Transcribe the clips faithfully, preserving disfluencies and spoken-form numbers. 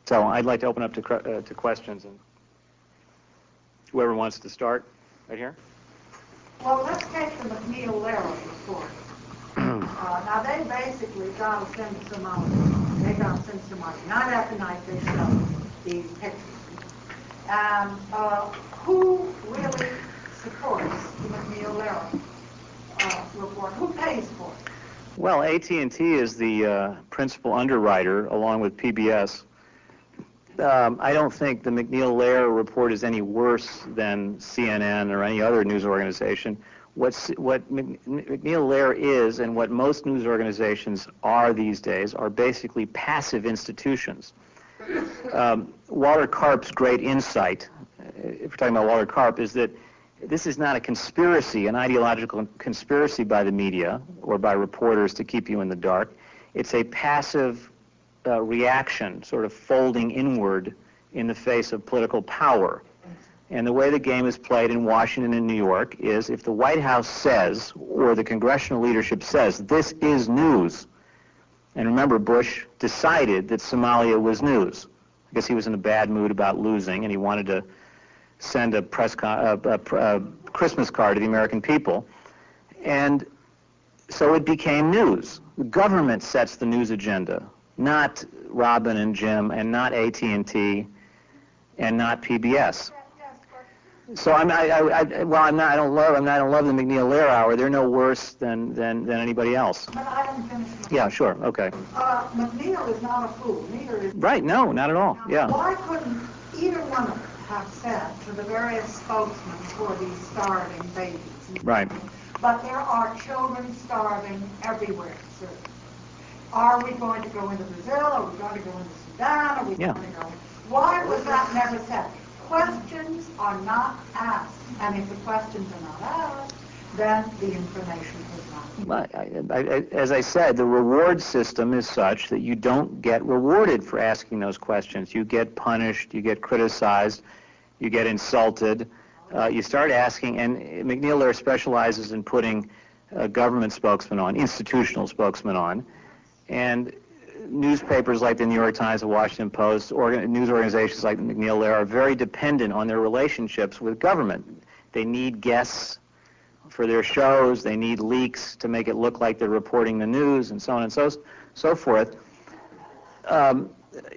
So I'd like to open up to, uh, to questions, and whoever wants to start, right here. Well, let's take the MacNeil-Lehrer report. uh, now, they basically got to send some money. They got to send some money. Night after night, they show these pictures. And uh, who really supports the MacNeil-Lehrer uh, report? Who pays for it? Well, A T and T is the uh, principal underwriter, along with P B S. Um, I don't think the MacNeil-Lehrer report is any worse than C N N or any other news organization. What's, what MacNeil-Lehrer is, and what most news organizations are these days, are basically passive institutions. Um, Walter Karp's great insight, if we're talking about Walter Karp, is that this is not a conspiracy, an ideological conspiracy by the media or by reporters to keep you in the dark. It's a passive uh, reaction, sort of folding inward in the face of political power. And the way the game is played in Washington and New York is, if the White House says, or the congressional leadership says, this is news, and remember, Bush decided that Somalia was news. I guess he was in a bad mood about losing, and he wanted to send a press con- a, a, a Christmas card to the American people. And so it became news. The government sets the news agenda, not Robin and Jim, and not A T and T, and not P B S. So I'm, I, I, I, well, I'm not. I don't love. I'm not, I don't love the MacNeil-Lehrer Hour. They're no worse than, than, than anybody else. But I haven't finished. Yeah, sure. Okay. Uh, MacNeil is not a fool. Neither is. Right. No, not at all. Now, Yeah. why couldn't either one of them have said to the various spokesmen for these starving babies? Right. But there are children starving everywhere, sir. Are we going to go into Brazil? Are we going to go into Sudan? Are we Yeah. going to go? Why was that never said? Questions are not asked, and if the questions are not asked, then the information is not. Well, I, I, as I said, the reward system is such that you don't get rewarded for asking those questions. You get punished, you get criticized, you get insulted. Uh, you start asking, and MacNeil-Lehrer specializes in putting uh, government spokesmen on, institutional spokesmen on, and newspapers like the New York Times, the Washington Post, organ- news organizations like MacNeil-Lehrer are very dependent on their relationships with government. They need guests for their shows, they need leaks to make it look like they're reporting the news, and so on and so, so forth. Um,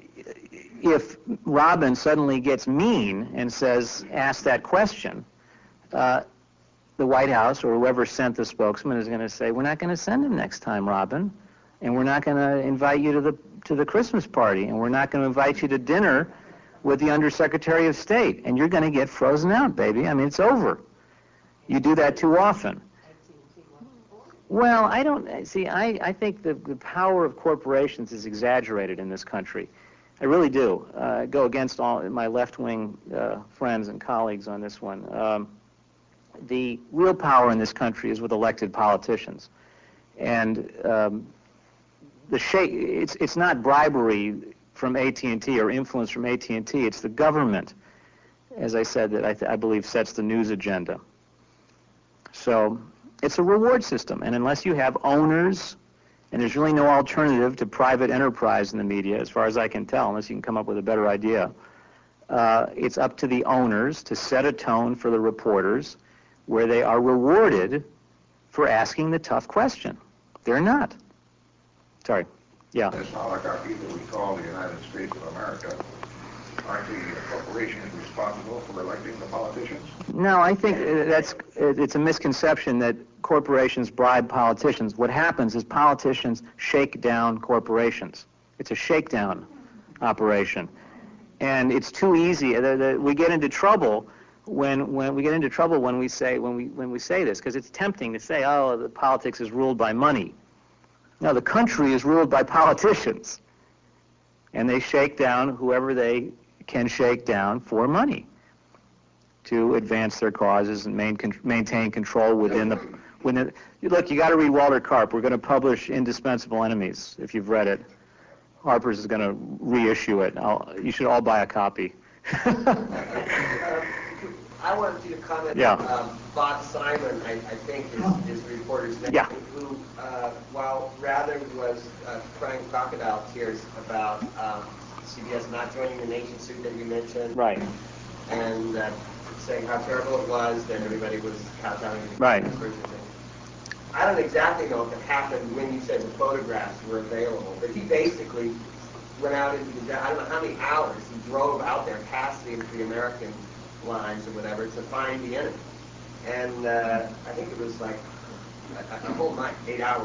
if Robin suddenly gets mean and says, ask that question, uh, the White House or whoever sent the spokesman is going to say, we're not going to send him next time, Robin. And we're not going to invite you to the to the Christmas party, and we're not going to invite you to dinner with the Undersecretary of State, and you're going to get frozen out, baby. I mean, it's over. You do that too often. Well, I don't see. I, I think the, the power of corporations is exaggerated in this country. I really do. Uh, I go against all my left-wing uh, friends and colleagues on this one. Um, the real power in this country is with elected politicians, and um, The shake, it's, it's not bribery from A T and T or influence from A T and T. It's the government, as I said, that I, th- I believe sets the news agenda. So it's a reward system. And unless you have owners, and there's really no alternative to private enterprise in the media, as far as I can tell, unless you can come up with a better idea, uh, it's up to the owners to set a tone for the reporters where they are rewarded for asking the tough question. They're not. Sorry. Yeah. This oligarchy that we call the United States of America, aren't the corporations responsible for electing the politicians? No, I think that's it's a misconception that corporations bribe politicians. What happens is politicians shake down corporations. It's a shakedown operation, and it's too easy. The, the, we get into trouble when when we get into trouble when we say when we when we say this, because it's tempting to say, oh, the politics is ruled by money. No, the country is ruled by politicians, and they shake down whoever they can shake down for money to advance their causes and main, maintain control within the, within the... Look, you got to read Walter Karp. We're going to publish Indispensable Enemies, if you've read it. Harper's is going to reissue it. I'll, you should all buy a copy. I wanted you to comment yeah. on um, Bob Simon, I, I think is, is the reporter's name, yeah. who, uh, while rather was uh, crying crocodile tears about um, C B S not joining the nation suit that you mentioned. Right. And uh, saying how terrible it was, then everybody was kowtowing to the Right. prison. I don't exactly know if it happened when you said the photographs were available, but he basically went out into the, I don't know how many hours he drove out there past the, the American lines or whatever to find the enemy. And uh, I think it was like a, a whole night, eight hours.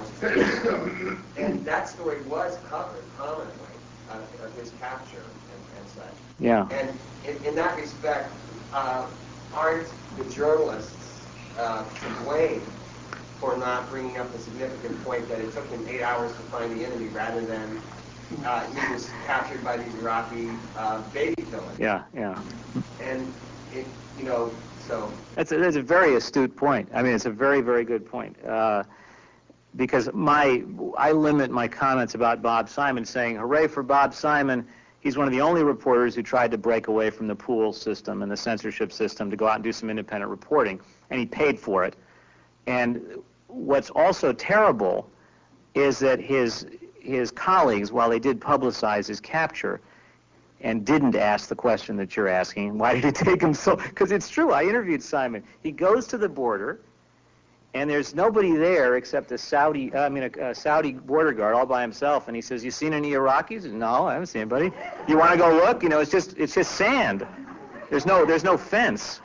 And that story was covered prominently uh, of his capture and, and such. Yeah. And in, in that respect, uh, aren't the journalists uh, to blame for not bringing up the significant point that it took him eight hours to find the enemy rather than uh, he was captured by these Iraqi uh, baby killers? Yeah, yeah. And, it, you know, so... That's a, that's a very astute point. I mean, it's a very, very good point. Uh, because my, I limit my comments about Bob Simon saying, hooray for Bob Simon. He's one of the only reporters who tried to break away from the pool system and the censorship system to go out and do some independent reporting, and he paid for it. And what's also terrible is that his his colleagues, while they did publicize his capture and didn't ask the question that you're asking, why did it take him so? Because it's true. I interviewed Simon. He goes to the border, and there's nobody there except a Saudi, I mean, a, a Saudi border guard all by himself. And he says, "You seen any Iraqis?" No, I haven't seen anybody. You want to go look? You know, it's just it's just sand. There's no there's no fence.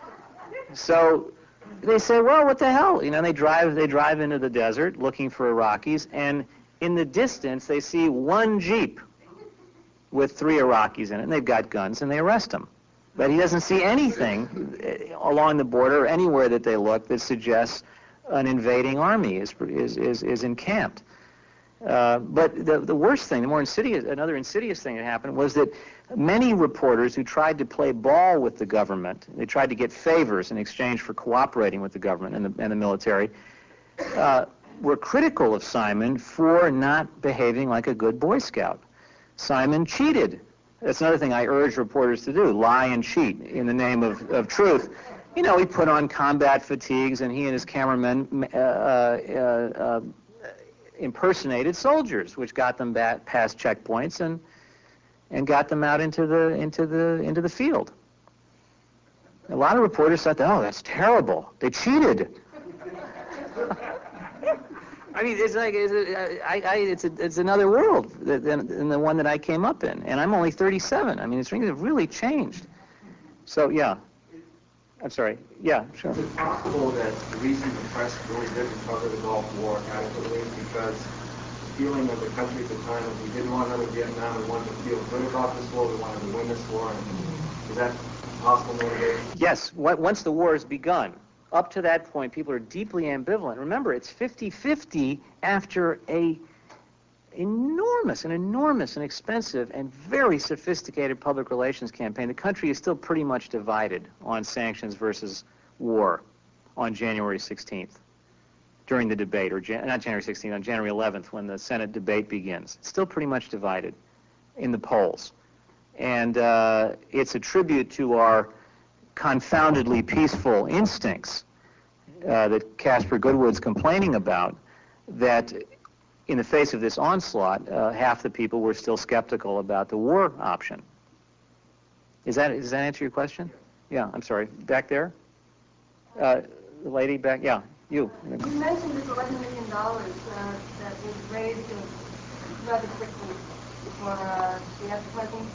So they say, well, what the hell? You know, they drive they drive into the desert looking for Iraqis, and in the distance they see one Jeep with three Iraqis in it, and they've got guns, and they arrest him. But he doesn't see anything along the border or anywhere that they look that suggests an invading army is is is, is encamped. Uh, but the the worst thing, the more insidious, another insidious thing that happened was that many reporters who tried to play ball with the government, they tried to get favors in exchange for cooperating with the government and the, and the military, uh, were critical of Simon for not behaving like a good Boy Scout. Simon cheated. That's another thing I urge reporters to do, lie and cheat in the name of, of truth. You know, he put on combat fatigues, and he and his cameramen uh, uh, uh, impersonated soldiers, which got them back past checkpoints and and got them out into the into the into the field. A lot of reporters thought, "Oh, that's terrible. They cheated." I mean, it's like it's, a, I, I, it's, a, it's another world than, than the one that I came up in, and I'm only thirty-seven. I mean, it's things have really changed. So yeah, I'm sorry. Yeah, sure. Is it possible that the reason the press really didn't cover the Gulf War adequately is because the feeling of the country at the time was we didn't want another Vietnam, we wanted to feel good about this war, we wanted to win this war, and is that possible motivation? Yes. Once the war has begun. Up to that point, people are deeply ambivalent. Remember, it's fifty fifty after a enormous, an enormous and expensive and very sophisticated public relations campaign. The country is still pretty much divided on sanctions versus war on January sixteenth during the debate, or Jan- not January sixteenth, on January eleventh when the Senate debate begins. It's still pretty much divided in the polls. And uh, it's a tribute to our confoundedly peaceful instincts uh, that Caspar Goodwood's complaining about, that in the face of this onslaught, uh, half the people were still skeptical about the war option. Is that, does that answer your question? Yeah, I'm sorry. Back there? Uh, the lady back, yeah, you. You mentioned this eleven million dollars uh, that was raised uh, rather quickly for uh, the advertising.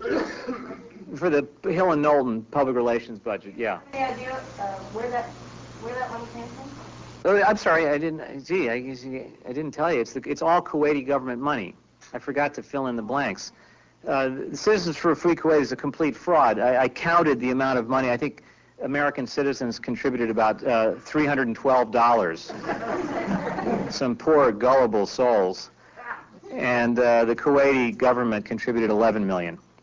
For the Hill and Knowlton public relations budget, yeah. Any idea uh, where that where that money came from? Oh, I'm sorry, I didn't. Gee, I, I didn't tell you. It's the, it's all Kuwaiti government money. I forgot to fill in the blanks. Uh, the Citizens for a Free Kuwait is a complete fraud. I, I counted the amount of money. I think American citizens contributed about uh, three hundred twelve dollars. Some poor, gullible souls. And uh, the Kuwaiti government contributed eleven million dollars.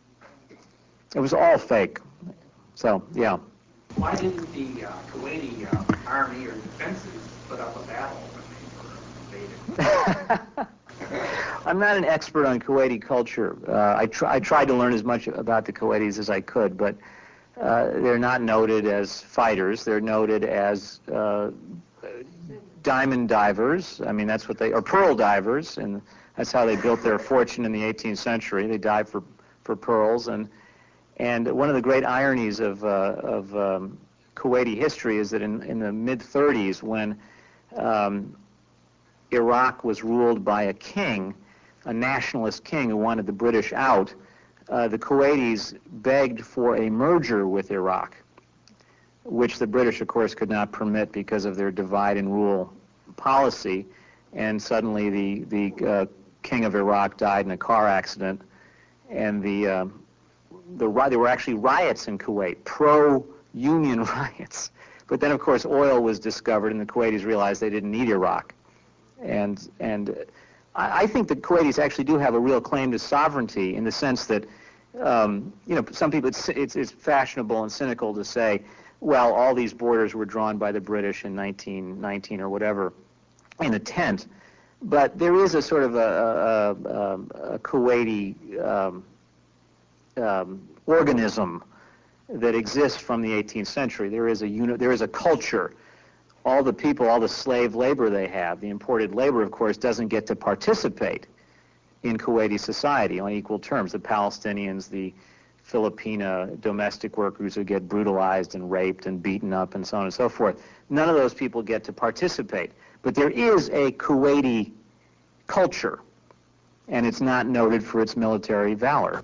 It was all fake. So, yeah. Why didn't the uh, Kuwaiti uh, army or defenses put up a battle when they were invaded? I'm not an expert on Kuwaiti culture. Uh, I, tr- I tried to learn as much about the Kuwaitis as I could, but uh, they're not noted as fighters. They're noted as uh, diamond divers. I mean, that's what they, or pearl divers, and That's how they built their fortune in the eighteenth century. They dived for, for pearls. And, and one of the great ironies of, uh, of um, Kuwaiti history is that in, in the mid thirties, when um, Iraq was ruled by a king, a nationalist king who wanted the British out, uh, the Kuwaitis begged for a merger with Iraq, which the British, of course, could not permit because of their divide and rule policy. And suddenly the, the uh, king of Iraq died in a car accident, and the, uh, the, there were actually riots in Kuwait, pro-Union riots. But then, of course, oil was discovered, and the Kuwaitis realized they didn't need Iraq. And, and I, I think the Kuwaitis actually do have a real claim to sovereignty in the sense that, um, you know, some people, it's, it's, it's fashionable and cynical to say, well, all these borders were drawn by the British in nineteen nineteen or whatever, in a tent. But there is a sort of a, a, a, a Kuwaiti um, um, organism that exists from the eighteenth century. There is a uni- there is a culture. All the people, all the slave labor they have, the imported labor, of course, doesn't get to participate in Kuwaiti society on equal terms. The Palestinians, the Filipina domestic workers who get brutalized and raped and beaten up and so on and so forth. None of those people get to participate. But there is a Kuwaiti culture, and it's not noted for its military valor.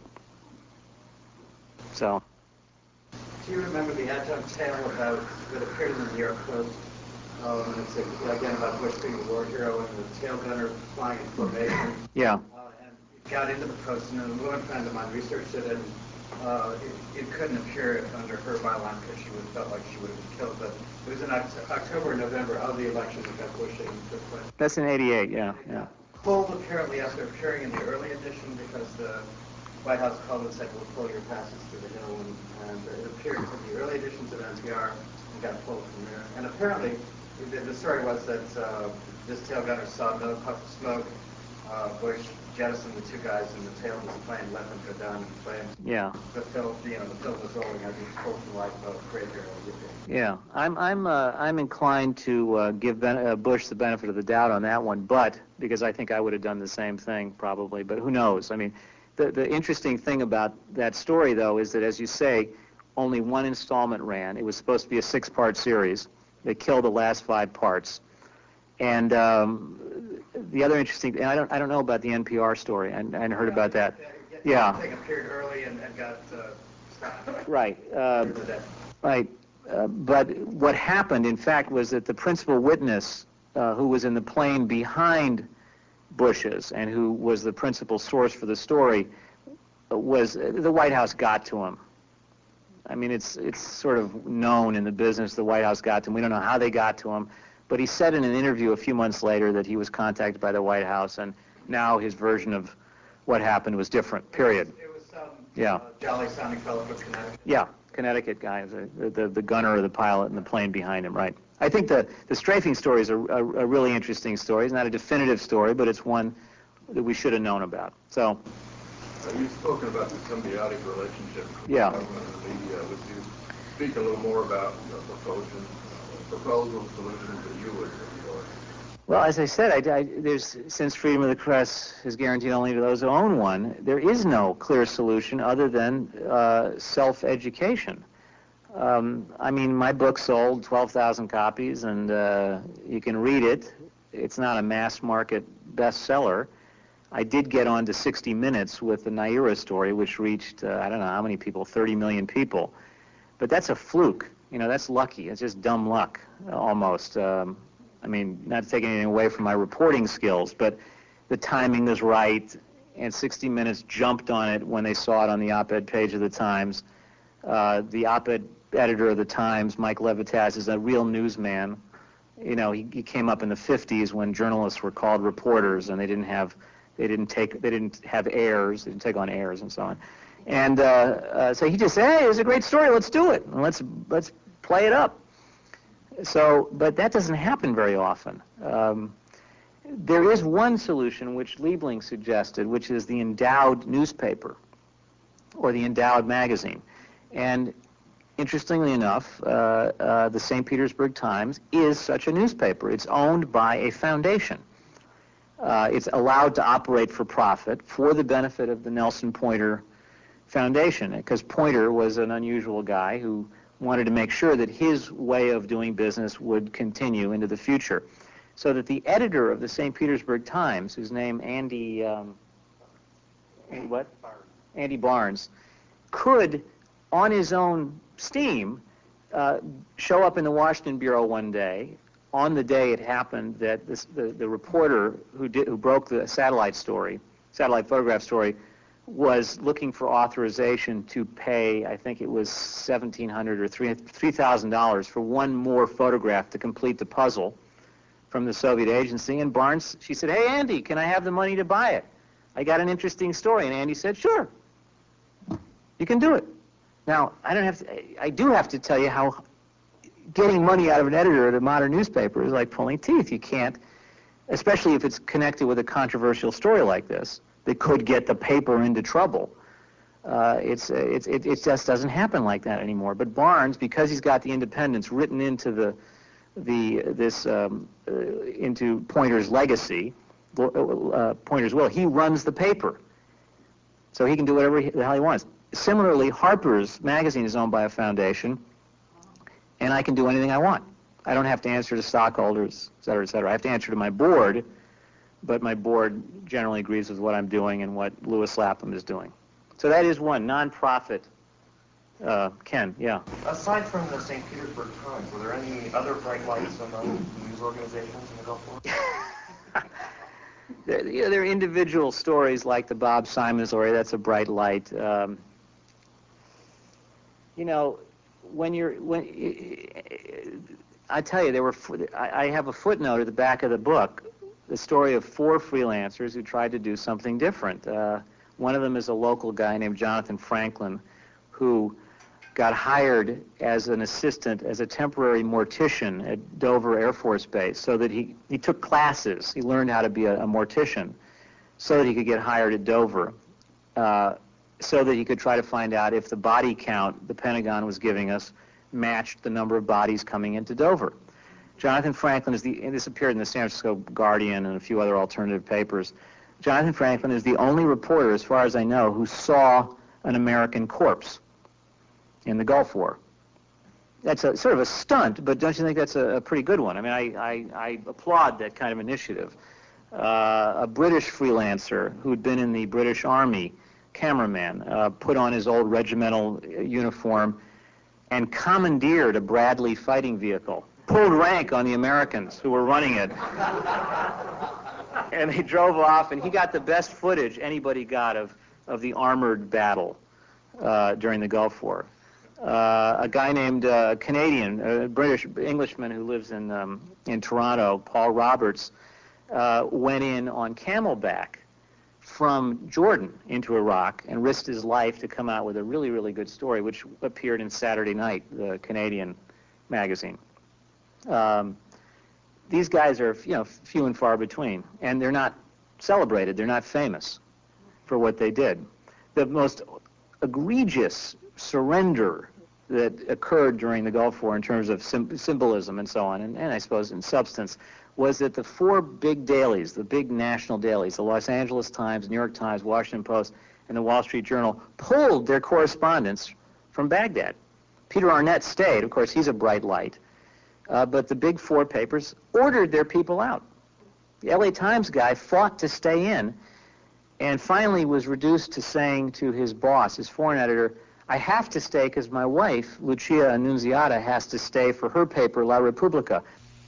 So. Do you remember the adjunct tale about that appeared in the New York Post? Um, and it's again about Bush being a war hero and the tail gunner flying in formation. Yeah. Uh, and it got into the Post, and a woman friend of mine researched it, and uh, it, it couldn't appear under her byline because she would felt like she would have been killed. But it was in October or November of the election that that Bush thing took place. That's in eighty-eight. Yeah. Yeah. Pulled apparently after appearing in the early edition because the White House called and said, we'll pull your passes to the Hill, and, and it appeared in the early editions of N P R and got pulled from there. And apparently, the, the story was that uh, this tail gunner saw another puff of smoke. Uh, Bush jettisoned the two guys in the tail of his plane, let them go down in flames. Yeah. The film, you know, the film was rolling as he was pulled from the lifeboat. Great hero. Yeah, I'm I'm uh, I'm inclined to uh, give ben- uh, Bush the benefit of the doubt on that one, but because I think I would have done the same thing probably. But who knows? I mean, the the interesting thing about that story though is that, as you say, only one installment ran. It was supposed to be a six-part series. They killed the last five parts, and um, the other interesting, and I don't I don't know about the N P R story. I, I hadn't heard yeah, about that. Yeah. Yeah. The thing appeared early and, and got uh, stopped. Right. Uh, right. Uh, but what happened, in fact, was that the principal witness, uh, who was in the plane behind Bush's and who was the principal source for the story, was uh, the White House got to him. I mean, it's it's sort of known in the business the White House got to him. We don't know how they got to him, but he said in an interview a few months later that he was contacted by the White House, and now his version of what happened was different. Period. It was some yeah. uh, jolly-sounding fellow from Connecticut. Yeah. Connecticut guy, the, the, the gunner or the pilot and the plane behind him, right. I think the, the strafing story is a, a, a really interesting story. It's not a definitive story, but it's one that we should have known about. So, uh, you've spoken about the symbiotic relationship yeah. between government and the media. Would you speak a little more about the proposal, proposal solutions that you would endorse? Well, as I said, I, I, there's, since freedom of the press is guaranteed only to those who own one, there is no clear solution other than uh, self-education. Um, I mean, my book sold twelve thousand copies, and uh, you can read it. It's not a mass market bestseller. I did get on to sixty minutes with the Naira story, which reached, uh, I don't know how many people, thirty million people. But that's a fluke. You know, that's lucky. It's just dumb luck, almost. Um, I mean, not taking anything away from my reporting skills, but the timing was right, and sixty minutes jumped on it when they saw it on the op-ed page of the Times. Uh, the op-ed editor of the Times, Mike Levitas, is a real newsman. You know, he, he came up in the fifties when journalists were called reporters, and they didn't have, they didn't take, they didn't have airs, they didn't take on airs and so on. And uh, uh, so he just said, "Hey, it's a great story. Let's do it. And let's let's play it up." So, but that doesn't happen very often. Um, there is one solution which Liebling suggested, which is the endowed newspaper or the endowed magazine. And interestingly enough, uh, uh, the Saint Petersburg Times is such a newspaper. It's owned by a foundation. Uh, it's allowed to operate for profit for the benefit of the Nelson Poynter Foundation, because Poynter was an unusual guy who wanted to make sure that his way of doing business would continue into the future. So that the editor of the Saint Petersburg Times, whose name Andy, um, Andy what? Andy Barnes, could, on his own steam, uh, show up in the Washington Bureau one day, on the day it happened that this, the, the reporter who, did, who broke the satellite story, satellite photograph story, was looking for authorization to pay, I think it was seventeen hundred dollars or three thousand dollars for one more photograph to complete the puzzle from the Soviet agency. And Barnes, she said, "Hey, Andy, can I have the money to buy it? I got an interesting story." And Andy said, "Sure, you can do it." Now, I don't have to, I do have to tell you how getting money out of an editor at a modern newspaper is like pulling teeth. You can't, especially if it's connected with a controversial story like this that could get the paper into trouble. Uh, it's, it's, it, it just doesn't happen like that anymore. But Barnes, because he's got the independence written into the, the this um, uh, into Poynter's legacy, uh, Poynter's will, he runs the paper, so he can do whatever he, the hell he wants. Similarly, Harper's Magazine is owned by a foundation, and I can do anything I want. I don't have to answer to stockholders, et cetera, et cetera. I have to answer to my board, but my board generally agrees with what I'm doing and what Lewis Lapham is doing. So that is one, nonprofit. Uh, Ken, yeah. Aside from the Saint Petersburg Times, were there any other bright lights among news organizations in the Gulf War? there, you know, there are individual stories like the Bob Simon story. That's a bright light. Um, you know, when you're when I tell you, there were I, I have a footnote at the back of the book, the story of four freelancers who tried to do something different. Uh, one of them is a local guy named Jonathan Franklin, who got hired as an assistant, as a temporary mortician at Dover Air Force Base, so that he, he took classes. He learned how to be a, a mortician so that he could get hired at Dover, uh, so that he could try to find out if the body count the Pentagon was giving us matched the number of bodies coming into Dover. Jonathan Franklin is the, and this appeared in the San Francisco Guardian and a few other alternative papers. Jonathan Franklin is the only reporter, as far as I know, who saw an American corpse in the Gulf War. That's a sort of a stunt, but don't you think that's a, a pretty good one? I mean, I, I, I applaud that kind of initiative. Uh, a British freelancer who'd been in the British Army, cameraman, uh, put on his old regimental uniform and commandeered a Bradley fighting vehicle, pulled rank on the Americans who were running it, and they drove off, and he got the best footage anybody got of, of the armored battle uh, during the Gulf War. Uh, a guy named uh, Canadian, a British Englishman who lives in, um, in Toronto, Paul Roberts, uh, went in on camelback from Jordan into Iraq and risked his life to come out with a really, really good story, which appeared in Saturday Night, the Canadian magazine. Um, these guys are, you know, few and far between, and they're not celebrated. They're not famous for what they did. The most egregious surrender that occurred during the Gulf War in terms of sim symbolism and so on, and, and I suppose in substance, was that the four big dailies, the big national dailies, the Los Angeles Times, New York Times, Washington Post, and the Wall Street Journal, pulled their correspondents from Baghdad. Peter Arnett stayed. Of course, he's a bright light. Uh, but the big four papers ordered their people out. The L A Times guy fought to stay in and finally was reduced to saying to his boss, his foreign editor, "I have to stay because my wife, Lucia Annunziata, has to stay for her paper, La Repubblica."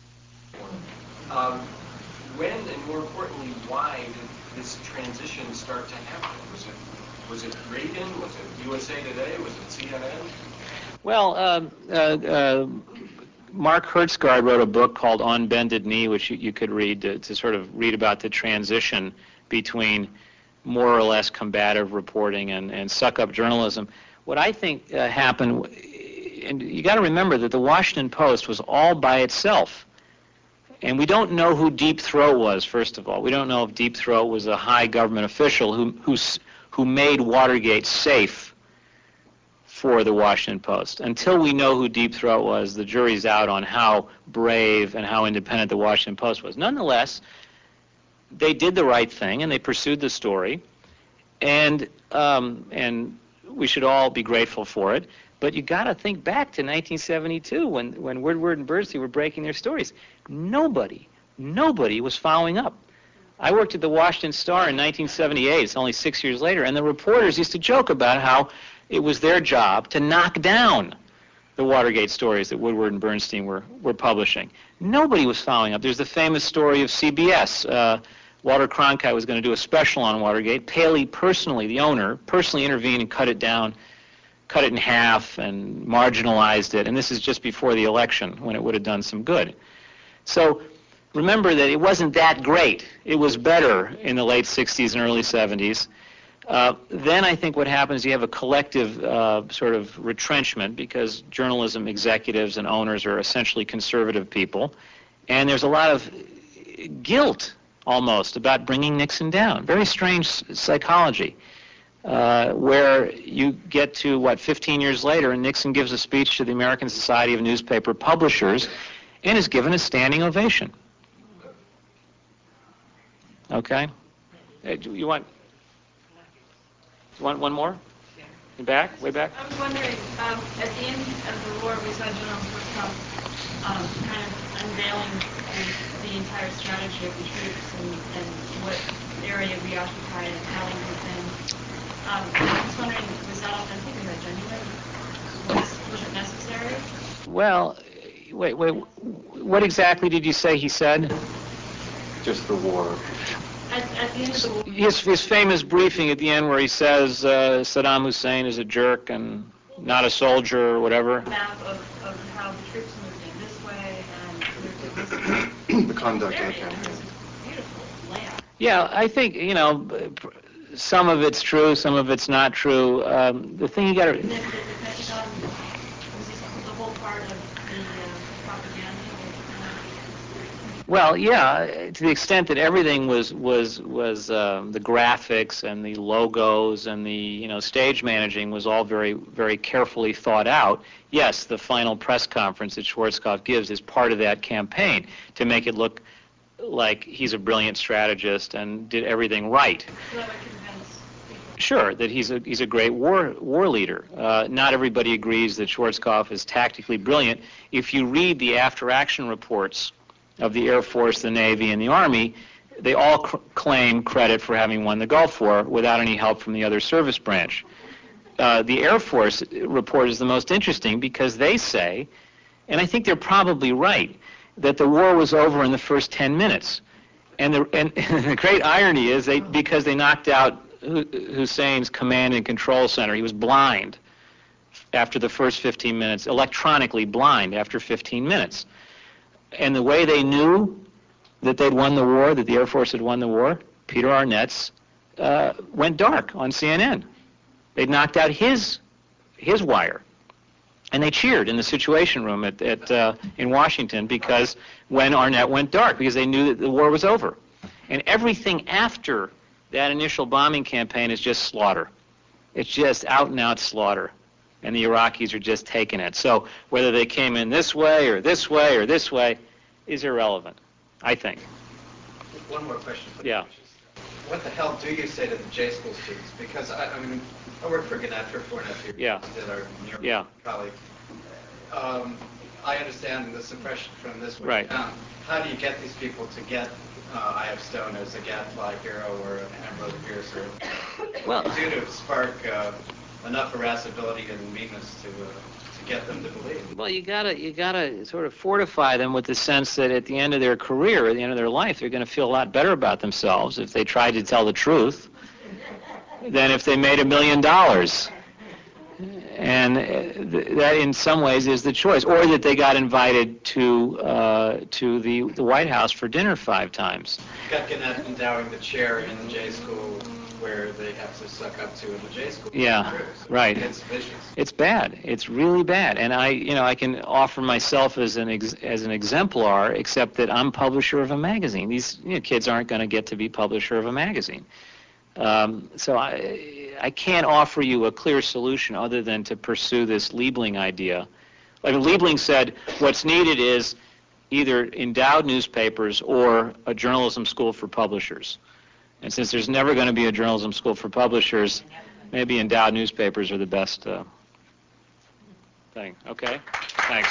Um, when, and more importantly, why did this transition start to happen? Was it, was it Reagan? Was it U S A Today? Was it C N N? Well, uh, uh, uh, Mark Hertsgaard wrote a book called On Bended Knee, which you, you could read to, to sort of read about the transition between more or less combative reporting and, and suck-up journalism. What I think uh, happened, and you got to remember that the Washington Post was all by itself. And we don't know who Deep Throat was, first of all. We don't know if Deep Throat was a high government official who, who, who made Watergate safe for the Washington Post. Until we know who Deep Throat was, the jury's out on how brave and how independent the Washington Post was. Nonetheless, they did the right thing and they pursued the story, and um, and we should all be grateful for it. But you got to think back to nineteen seventy-two when when Woodward and Bernstein were breaking their stories. Nobody, nobody was following up. I worked at the Washington Star in nineteen seventy-eight. It's only six years later, and the reporters used to joke about how it was their job to knock down the Watergate stories that Woodward and Bernstein were, were publishing. Nobody was following up. There's the famous story of C B S. Uh, Walter Cronkite was going to do a special on Watergate. Paley personally, the owner, personally intervened and cut it down, cut it in half and marginalized it. And this is just before the election when it would have done some good. So remember that it wasn't that great. It was better in the late sixties and early seventies. Uh, then I think what happens, you have a collective uh, sort of retrenchment because journalism executives and owners are essentially conservative people. And there's a lot of guilt almost about bringing Nixon down. Very strange psychology uh, where you get to, what, fifteen years later, and Nixon gives a speech to the American Society of Newspaper Publishers and is given a standing ovation. Okay? Uh, do you want... One, one more? In back? Way back? I was wondering, um, at the end of the war, we saw General Schwarzkopf um, kind of unveiling the, the entire strategy of the troops and, and what area we occupied and how we defend. Um, I was wondering, was that authentic? Was that genuine? Was, was it necessary? Well, wait, wait. What exactly did you say he said? Just the war. At, at the end of the war, His, his famous briefing at the end where he says uh, Saddam Hussein is a jerk and not a soldier or whatever. map of, of how the troops moved in this way and moved in this way. The conduct of the Very, campaign. it was a beautiful layout. Yeah, I think, you know, some of it's true, some of it's not true. Um, the thing you got And to... then the Pentagon, was this the whole part of the uh, propaganda? Well, yeah, to the extent that everything was was was um, the graphics and the logos and the you know stage managing was all very very carefully thought out. Yes, the final press conference that Schwarzkopf gives is part of that campaign to make it look like he's a brilliant strategist and did everything right. So that would convince people. Sure, that he's a he's a great war war leader. Uh, not everybody agrees that Schwarzkopf is tactically brilliant. If you read the after-action reports of the Air Force, the Navy, and the Army, they all cr- claim credit for having won the Gulf War without any help from the other service branch. Uh, the Air Force report is the most interesting because they say, and I think they're probably right, that the war was over in the first ten minutes. And the, and the great irony is they because they knocked out Hussein's command and control center. He was blind after the first fifteen minutes, electronically blind after fifteen minutes. And the way they knew that they'd won the war, that the Air Force had won the war, Peter Arnett's uh, went dark on C N N. They'd knocked out his his wire. And they cheered in the Situation Room at, at uh, in Washington because when Arnett went dark, because they knew that the war was over. And everything after that initial bombing campaign is just slaughter. It's just out and out slaughter. And the Iraqis are just taking it. So whether they came in this way or this way or this way is irrelevant, I think. One more question. Please. Yeah. What the hell do you say to the J school students? Because I, I mean, I work for Gannett for four and a half years. Yeah. Did our near Yeah. colleague. Um, I understand the suppression from this way Right. down. How do you get these people to get uh, I F Stone as a gadfly hero or an Ambrose Bierce or Well, what do you do to spark uh, enough irascibility and meanness to uh, to get them to believe? Well, you gotta you gotta sort of fortify them with the sense that at the end of their career, at the end of their life, they're going to feel a lot better about themselves if they tried to tell the truth than if they made a million dollars. And uh, th- that, in some ways, is the choice, or that they got invited to uh, to the the White House for dinner five times. You got Gannett endowing the chair in the J school where they have to suck up to in the J school. Yeah, So right. It's vicious. It's bad. It's really bad. And I, you know, I can offer myself as an ex- as an exemplar, except that I'm publisher of a magazine. These you know, kids aren't going to get to be publisher of a magazine. Um, so I, I can't offer you a clear solution other than to pursue this Liebling idea. Like Liebling said, what's needed is either endowed newspapers or a journalism school for publishers. And since there's never going to be a journalism school for publishers, maybe endowed newspapers are the best uh, thing. Okay? Thanks.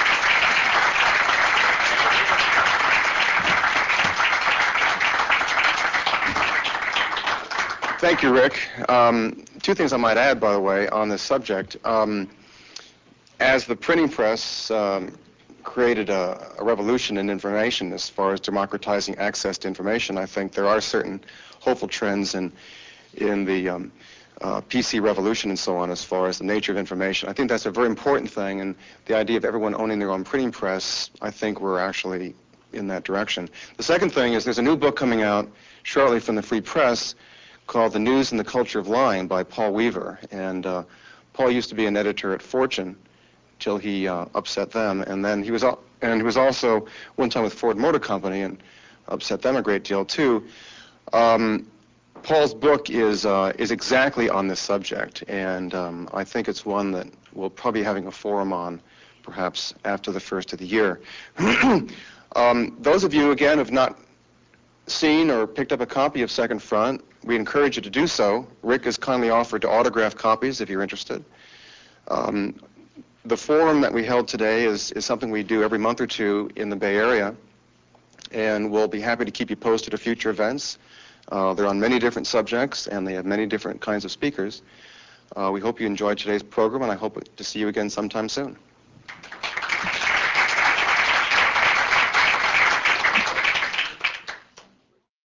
Thank you, Rick. Um, two things I might add, by the way, on this subject. Um, as the printing press um, created a, a revolution in information as far as democratizing access to information, I think there are certain hopeful trends in, in the um, uh, P C revolution and so on as far as the nature of information. I think that's a very important thing, and the idea of everyone owning their own printing press, I think we're actually in that direction. The second thing is there's a new book coming out shortly from the Free Press called The News and the Culture of Lying by Paul Weaver. And uh, Paul used to be an editor at Fortune till he uh, upset them, and then he was al- and he was also one time with Ford Motor Company and upset them a great deal too. Um, Paul's book is uh, is exactly on this subject, and um, I think it's one that we'll probably be having a forum on perhaps after the first of the year. um, those of you, again, who have not seen or picked up a copy of Second Front, we encourage you to do so. Rick has kindly offered to autograph copies if you're interested. Um, the forum that we held today is, is something we do every month or two in the Bay Area, and we'll be happy to keep you posted of future events. Uh, they're on many different subjects, and they have many different kinds of speakers. Uh, we hope you enjoyed today's program, and I hope to see you again sometime soon.